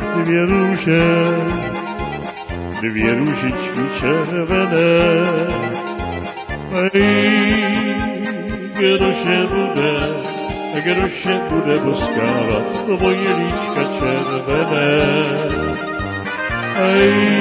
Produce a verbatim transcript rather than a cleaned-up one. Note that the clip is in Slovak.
dvě růže, dvě růžičky červené. Hej, kdože bude, kdože bude boskávat moje líčka červené. Hej,